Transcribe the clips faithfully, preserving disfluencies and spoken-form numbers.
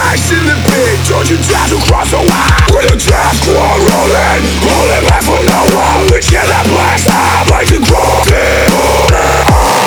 space in the pit. Don't you dare to cross the line. With a death squad rolling, rolling back for no one. Let's get that blast out like the ground.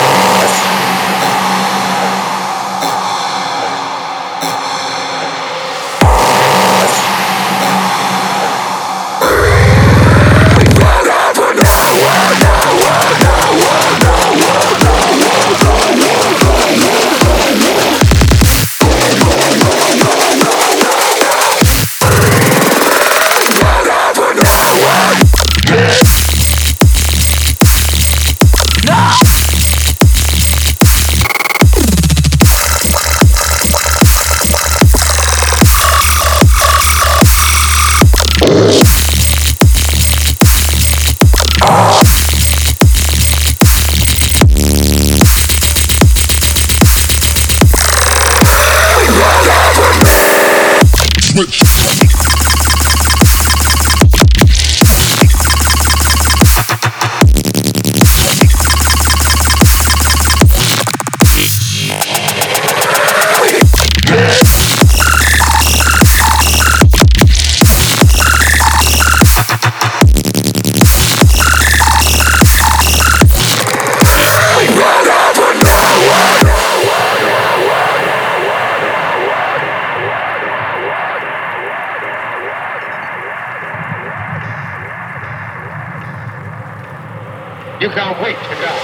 You can't wait to go.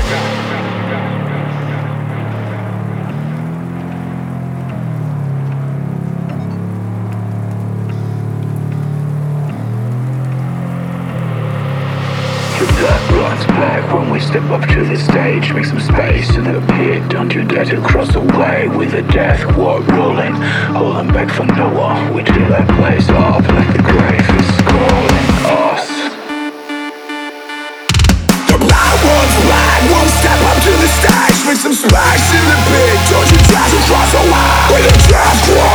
Runs back when we step up to the stage. Make some space in the pit. Don't you dare to cross away with a death war rolling. Holding back for no one. We tear that place up like the grave is calling us. The black one's black. Won't step up to the stage. Make some space in the pit. Don't you dare to cross the line with a death war.